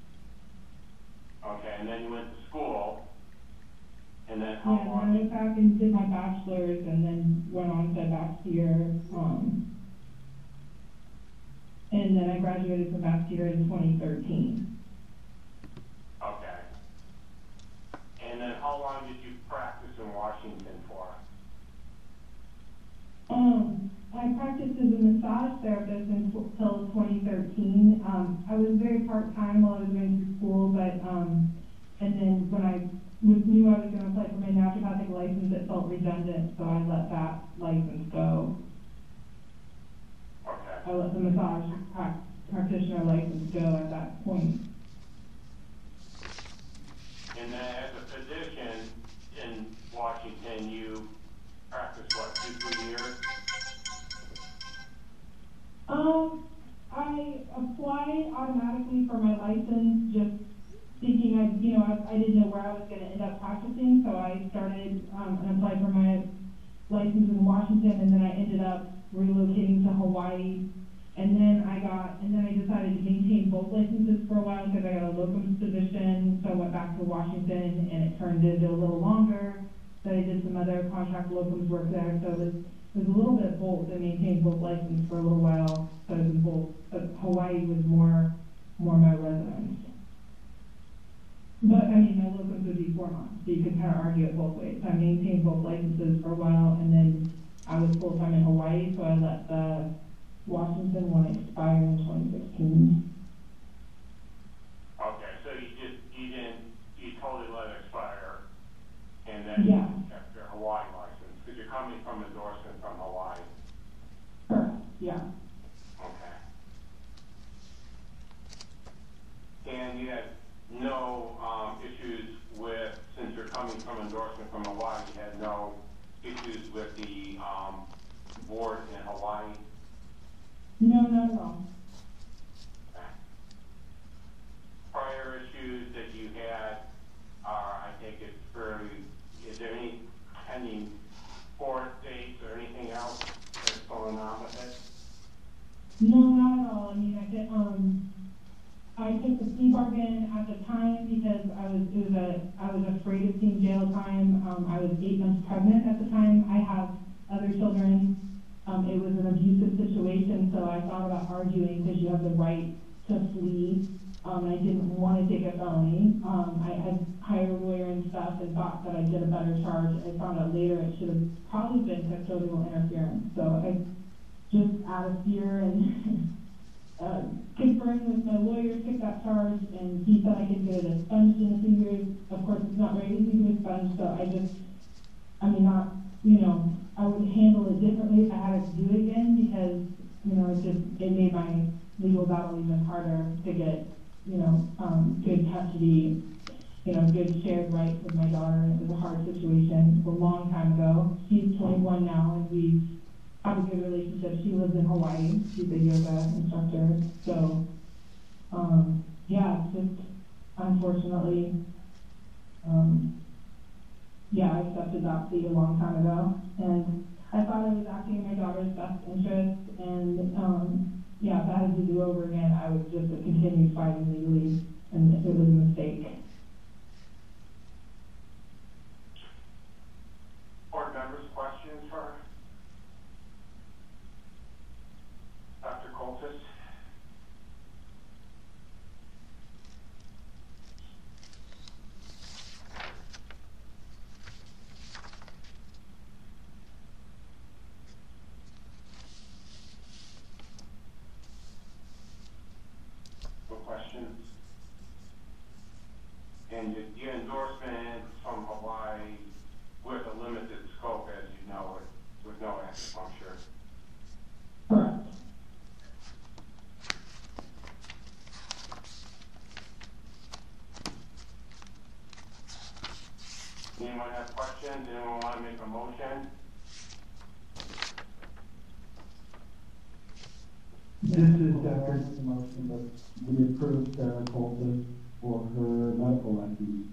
Okay, and then you went to school, and then how Yeah, and long? then I went back and did my bachelor's and then went on to back year, um. And then I graduated from back year in twenty thirteen. Okay. And then how long did you practice in Washington for? Um, I practiced as a massage therapist until twenty thirteen. Um, I was very part-time while I was going through school, but, um, and then when I was, knew I was going to apply for my naturopathic license, it felt redundant, so I let that license go. Okay. I let the massage pra- practitioner license go at that point. And then as a physician in Washington, you practiced what, two, three years? Um, I applied automatically for my license, just thinking I, you know, I, I didn't know where I was going to end up practicing, so I started um, and applied for my license in Washington, and then I ended up relocating to Hawaii, and then I got, and then I decided to maintain both licenses for a while because I got a locums position, so I went back to Washington, and it turned into a little longer. So I did some other contract locums work there, so it was, it was a little bit of both. I maintained both licenses for a little while, so it was both, but Hawaii was more, more my residence. But, I mean, my locums would be four months, so you could kind of argue it both ways. I maintained both licenses for a while, and then I was full-time in Hawaii, so I let the Washington one expire in twenty sixteen. Okay, so you just, you didn't, you totally let it expire, and then Yeah. you kept your Hawaii license, because you're coming from endorsement from Hawaii. Correct, yeah. Okay. And you had no um, issues with, since you're coming from endorsement from Hawaii, you had no issues with the um, board in Hawaii? No, not at all. Prior issues that you had are, I think it's fairly, is there any pending court dates or anything else that's going on with it? No, not at all. I mean, I did, um, I took the plea bargain at the time because I was, it was a, I was afraid of seeing jail time. Um, I was eight months pregnant at the time. I have other children. Um, it was an abusive situation, so I thought about arguing because you have the right to flee. Um, I didn't want to take a felony. Um, I had hired a lawyer and stuff and thought that I did a better charge. I found out later it should have probably been custodial interference. So I just out of fear and uh, conferring with my lawyer, took that charge, and he said I could get it expunged in a few years. Of course, it's not ready to be expunged, so I just, I mean, not, you know, I would handle it differently if I had to do it again because, you know, it just, it made my legal battle even harder to get, you know, um, good custody, you know, good shared rights with my daughter. It was a hard situation a long time ago. She's twenty-one now, and we have a good relationship. She lives in Hawaii. She's a yoga instructor. So, um, yeah, it's just, unfortunately, um, yeah, I accepted that plea a long time ago. And I thought I was acting in my daughter's best interest. And, um, yeah, if I had to do over again, I would just continue fighting legally, and it was a mistake. Board members, questions for Doctor Coltis? Questions? And your endorsement from Hawaii with a limited scope, as you know, with no acupuncture. Correct. Anyone have questions? Anyone want to make a motion? This is Doctor The motion that we approve Sarah Coltis for her medical license.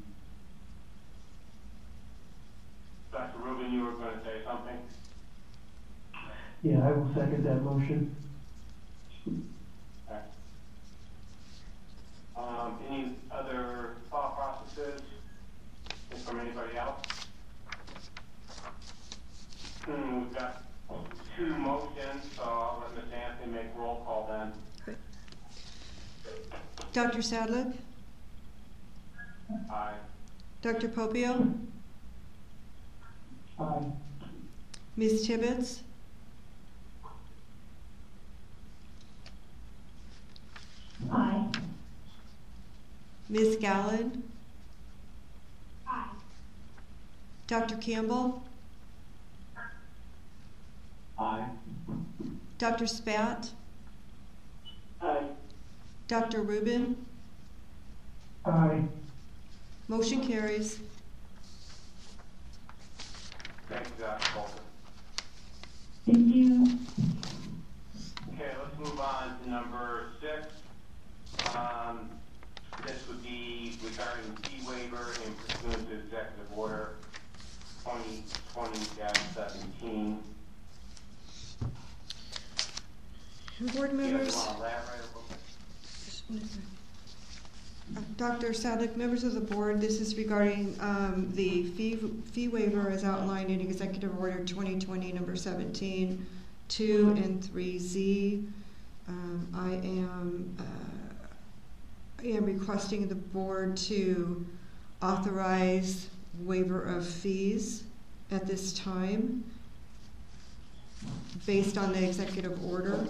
Doctor Rubin, you were going to say something? Yeah, I will second that motion. Okay. Um, any other thought processes from anybody else? Hmm, we've got two motions, so I'll let Miz Anthony make roll call then. Great. Doctor Sadlick? Aye. Doctor Popio? Aye. Miz Tibbetts? Aye. Miz Gallen? Aye. Doctor Campbell? Aye. Doctor Spat? Aye. Doctor Rubin? Aye. Motion carries. Thank you, Doctor Colton. Thank you. Okay, let's move on to number six. Um, this would be regarding fee waiver in pursuant to Executive Order twenty twenty dash seventeen. Board Do you guys members? want to elaborate a little bit? Uh, Doctor Sadlick, members of the board, this is regarding um, the fee, fee waiver as outlined in Executive Order twenty twenty, number seventeen, two and three Z. Um, I am uh, I am requesting the board to authorize waiver of fees at this time based on the executive order.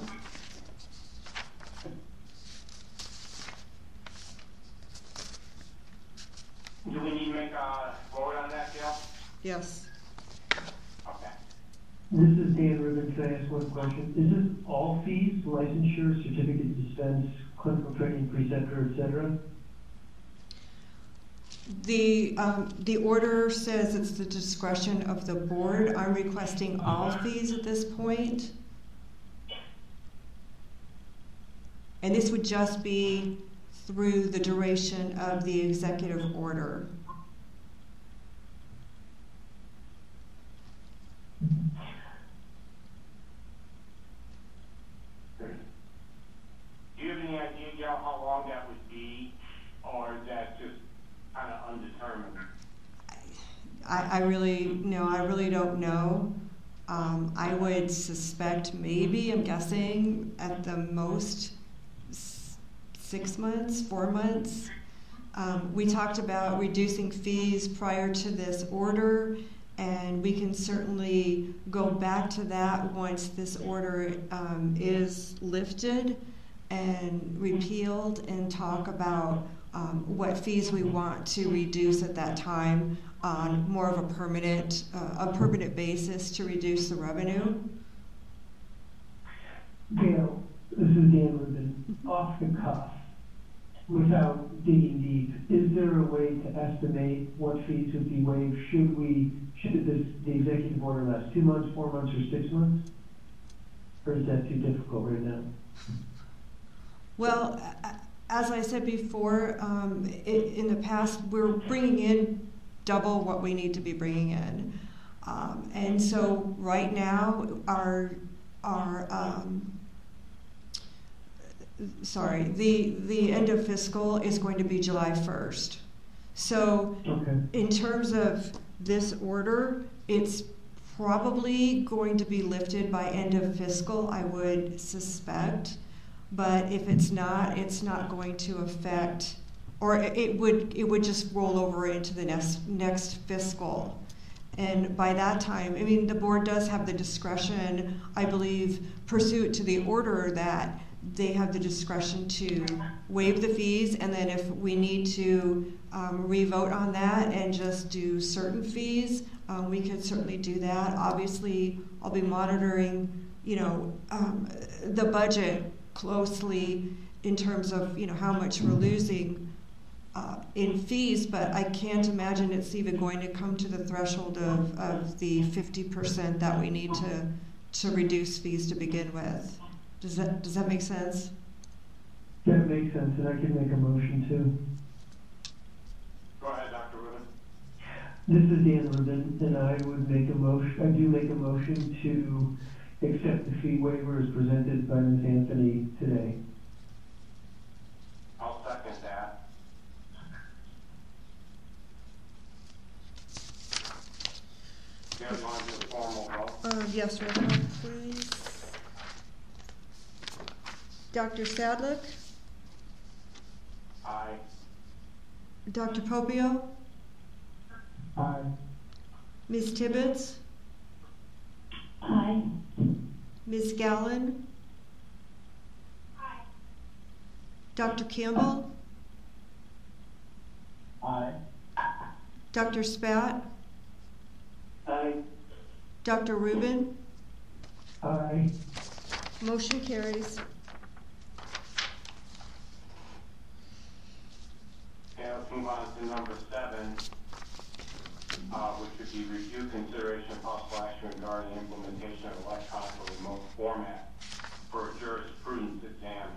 Do we need to make a vote on that, Gail? Yes. Okay. This is Dan Rubin. Can I ask one question? Is this all fees, licensure, certificate dispense, clinical training, preceptor, et cetera? The, um, the order says it's the discretion of the board. I'm requesting all fees at this point. And this would just be through the duration of the executive order. Do you have any idea, Joe, how long that would be, or is that just kind of undetermined? I, I really, no, I really don't know. Um, I would suspect maybe, I'm guessing, at the most s- six months, four months. Um, we talked about reducing fees prior to this order, and we can certainly go back to that once this order um, is lifted and repealed, and talk about um, what fees we want to reduce at that time on more of a permanent, uh, a permanent basis to reduce the revenue. Gail, this is Dan Rubin. Off the cuff, without digging deep, is there a way to estimate what fees would be waived? Should we, should this, the executive order last two months, four months, or six months? Or is that too difficult right now? Well, as I said before, um, in, in the past, we're bringing in double what we need to be bringing in. Um, and so right now, our, our um, sorry, the, the end of fiscal is going to be July first. So okay. In terms of this order, it's probably going to be lifted by end of fiscal, I would suspect. But if it's not, it's not going to affect, or it would it would just roll over into the next next fiscal. And by that time, I mean, the board does have the discretion, I believe, pursuant to the order, that they have the discretion to waive the fees, and then if we need to um, re-vote on that and just do certain fees, um, we could certainly do that. Obviously, I'll be monitoring, you know, um, the budget closely in terms of, you know, how much we're losing uh, in fees, but I can't imagine it's even going to come to the threshold of, of the fifty percent that we need to to reduce fees to begin with. Does that does that make sense? That makes sense, and I can make a motion too. Go ahead, Doctor Rubin. This is Dan Rubin, and I would make a motion, I do make a motion to accept the fee waiver as presented by Miz Anthony today. I'll second that. You guys want to do a formal vote? Uh, yes, roll call, please. Doctor Sadlick, Aye. Doctor Popio, Aye. Miz Tibbetts, Aye. Miz Gallen, Doctor Campbell, Aye. Doctor Spat, Aye. Doctor Rubin. Aye. Motion carries. Okay, let's move on to number seven, uh, which would be review, consideration, and possible action regarding the implementation of electronic or remote format for jurisprudence exams.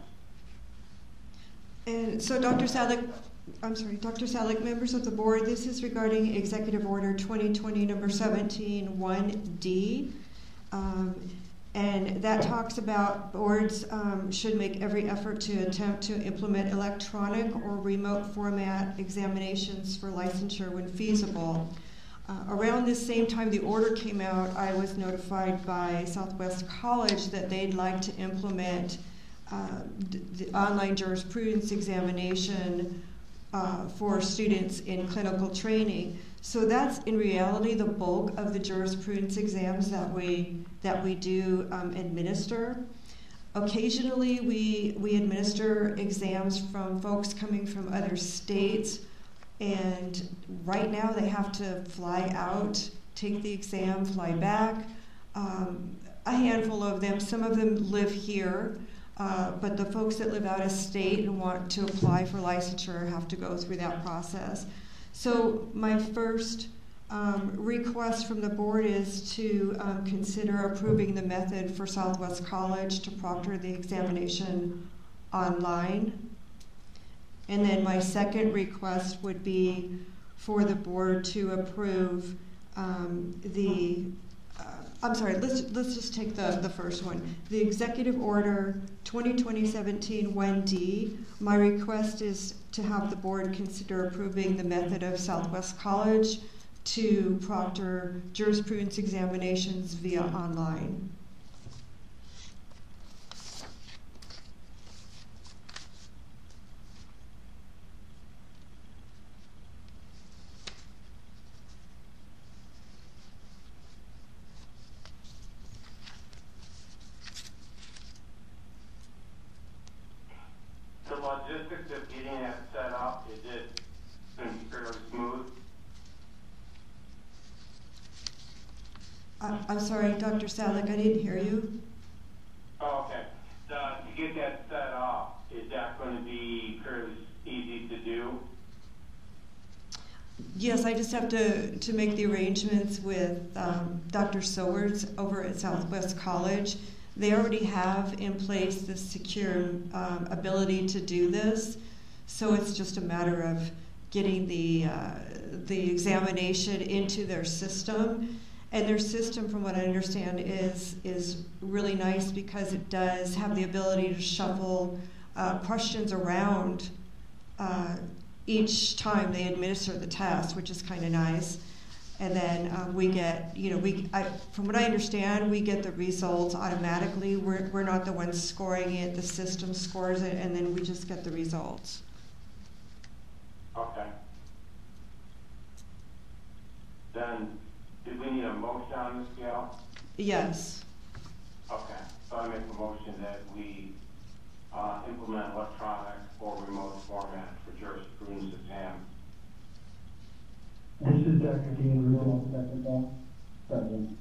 And so, Doctor Sadlick, I'm sorry, Doctor Sadlick, members of the board, this is regarding Executive Order twenty twenty, number seventeen, one D. Um, and that talks about boards um, should make every effort to attempt to implement electronic or remote format examinations for licensure when feasible. Uh, around this same time the order came out, I was notified by Southwest College that they'd like to implement uh, d- the online jurisprudence examination uh, for students in clinical training. So that's in reality the bulk of the jurisprudence exams that we that we do um, administer. Occasionally we we administer exams from folks coming from other states, and right now they have to fly out, take the exam, fly back. Um, a handful of them, some of them live here, uh, but the folks that live out of state and want to apply for licensure have to go through that process. So my first um, request from the board is to um, consider approving the method for Southwest College to proctor the examination online. And then my second request would be for the board to approve um, the, uh, I'm sorry, let's, let's just take the, the first one. The Executive Order twenty twenty seventeen one D. My request is to have the board consider approving the method of Southwest College to proctor jurisprudence examinations via online. The logistics of getting that set up, is it going to be fairly smooth? I, I'm sorry, Doctor Sadlick, I didn't hear you. Oh, okay. The, to get that set up, is that going to be fairly easy to do? Yes, I just have to, to make the arrangements with um, Doctor Sowards over at Southwest College. They already have in place the secure um, ability to do this, so it's just a matter of getting the uh, the examination into their system. And their system, from what I understand, is is really nice because it does have the ability to shuffle uh, questions around uh, each time they administer the test, which is kind of nice. And then um, we get, you know, we, I, from what I understand, we get the results automatically. We're, we're not the ones scoring it, the system scores it, and then we just get the results. Okay. Then, do we need a motion on this, Gail? Yes. Okay, so I make a motion that we uh, implement electronic or remote format for jurisprudence exam. This is Doctor Dan Rubin. Present.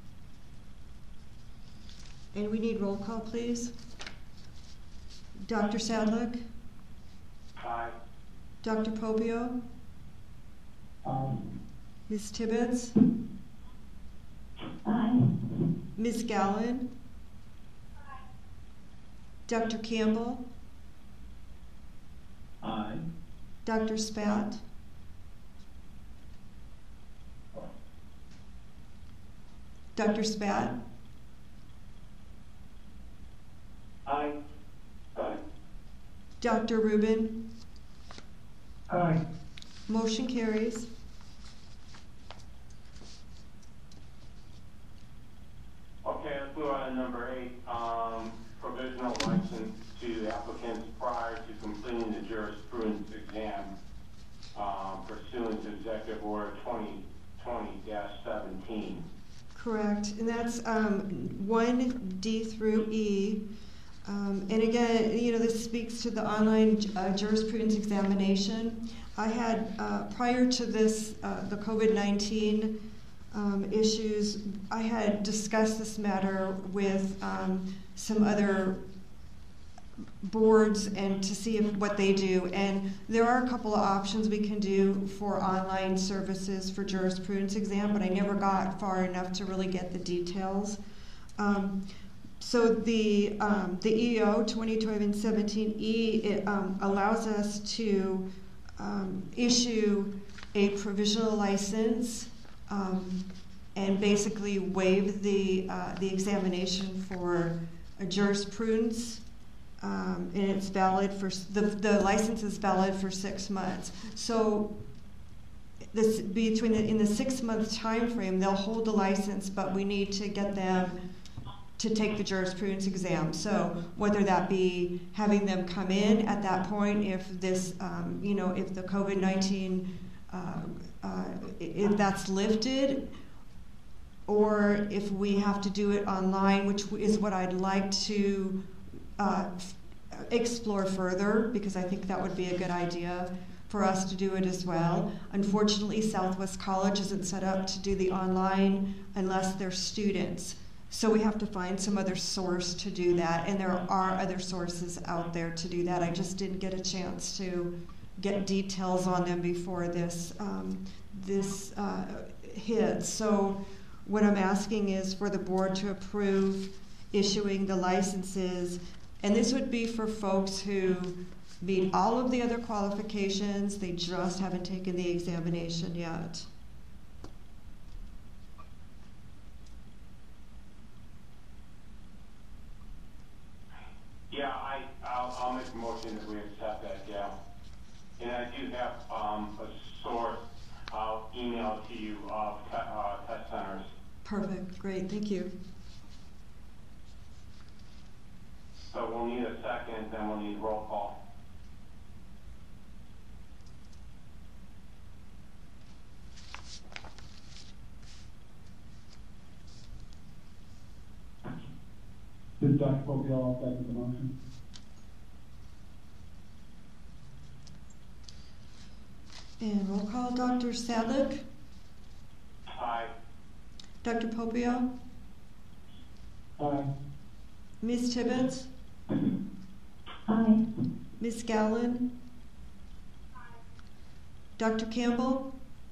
And we need roll call, please. Doctor Sadlick? Aye. Doctor Popio? Aye. Miz Tibbetts? Aye. Miz Gallen? Doctor Campbell? Aye. Doctor Spat? Doctor Spat? Aye. Aye. Doctor Rubin? Aye. Motion carries. Okay, let's move on to number eight, um, provisional license to applicants prior to completing the jurisprudence exam, um, pursuant to Executive Order twenty twenty dash seventeen. Correct, and that's um, one D through E. Um, and again, you know, this speaks to the online uh, jurisprudence examination. I had, uh, prior to this, uh, the COVID nineteen um, issues, I had discussed this matter with um, some other boards and to see if, what they do. And there are a couple of options we can do for online services for jurisprudence exam, but I never got far enough to really get the details. Um, so the um, the E O twenty seventeen E it um, allows us to um, issue a provisional license um, and basically waive the uh, the examination for a jurisprudence. Um, and it's valid for, the, the license is valid for six months. So this, between the, in the six month time frame, they'll hold the license, but we need to get them to take the jurisprudence exam. So whether that be having them come in at that point, if this, um, you know, if the COVID nineteen, uh, uh, if that's lifted, or if we have to do it online, which is what I'd like to Uh, explore further, because I think that would be a good idea for us to do it as well. Unfortunately, Southwest College isn't set up to do the online unless they're students. So we have to find some other source to do that, and there are other sources out there to do that. I just didn't get a chance to get details on them before this, um, this uh, hit. So what I'm asking is for the board to approve issuing the licenses And this would be for folks who meet all of the other qualifications, they just haven't taken the examination yet. Yeah, I, I'll, I'll make a motion that we accept that, yeah. And I do have, um, a source, I'll email to you of te- uh, test centers. Perfect, great, thank you. So we'll need a second, then we'll need roll call. This is Doctor Popiel, I'll second the motion. And roll call, Doctor Sadlik, Aye. Doctor Popiel, Aye. Miz Tibbetts, Aye. Miz Gallon, Doctor Campbell,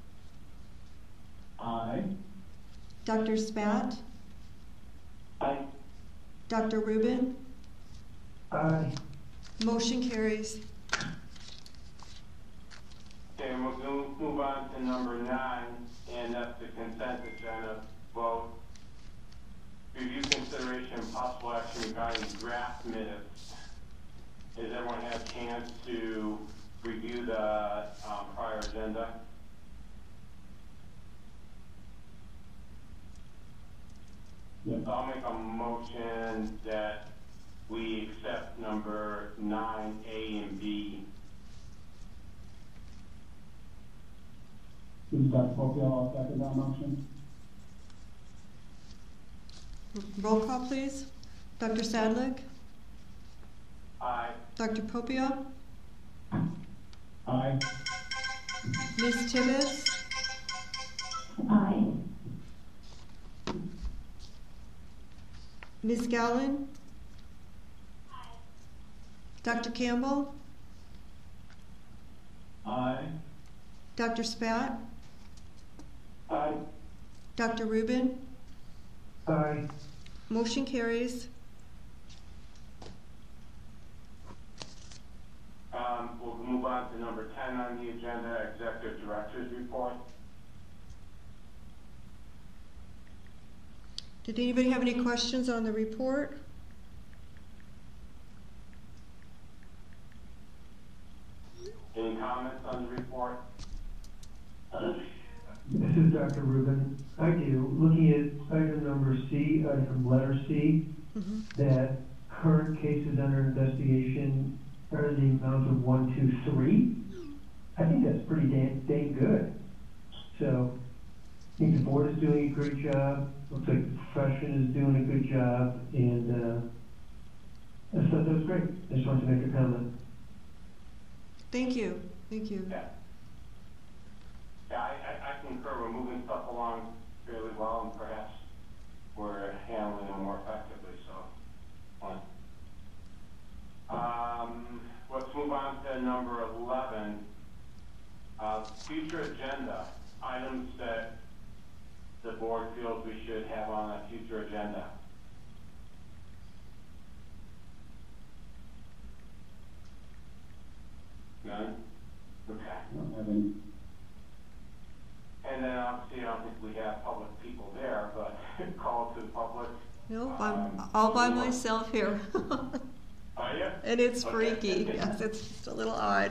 Aye. Doctor Spat, Aye. Doctor Rubin. Aye. Motion carries. Okay, and we'll go, move on to number nine, and that's the consent agenda vote. Review consideration of possible action regarding draft minutes. Has everyone had a chance to review the um, prior agenda? Yes. I'll make a motion that we accept number nine, A and B. This is Doctor Popiel, I'll second that motion. Roll call, please. Doctor Sadlik, Aye. Doctor Popiel, Aye. Miz Tibbetts, Aye. Miz Gallon, Doctor Campbell, Aye. Doctor Spat, Aye. Doctor Rubin. Aye. Motion carries. Um, we'll move on to number ten on the agenda, Executive Director's Report. Did anybody have any questions on the report? Any comments on the report? This is Doctor Rubin. I do. Looking at item number C, item letter C, Mm-hmm. that current cases under investigation are the amount of one, two, three. I think that's pretty dang, dang good. So, I think the board is doing a great job. Looks like the profession is doing a good job, and uh, I thought that was great. I just wanted to make a comment. Thank you. Thank you. Yeah. Yeah, I, I, I concur. We're moving stuff along fairly well, and perhaps we're handling them more effectively, so, fine. Um, let's move on to number eleven. Uh, future agenda, items that the board feels we should have on a future agenda. None? Okay. I don't have any. And then obviously, I don't think we have public people there, but call to the public. No, I'm Um, all by you know- myself here. Are you? And it's Okay. freaky. Yes, it's just a little odd.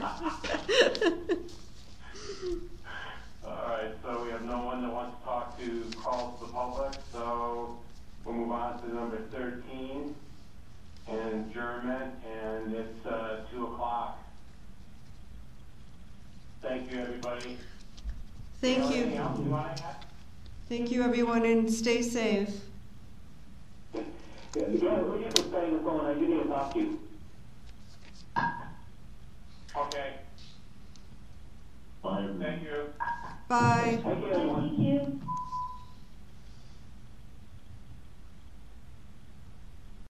All right, so we have no one that wants to talk to calls to the public, so we'll move on to number thirteen, and adjournment, and it's, uh, two o'clock. Thank you, everybody. Thank Anything you. else you want to add? Thank you, everyone, and stay safe. Yeah, yeah, we're just staying the phone, I do need to talk to you. Okay, Bye, everyone. thank you. Bye. Thank you, everyone.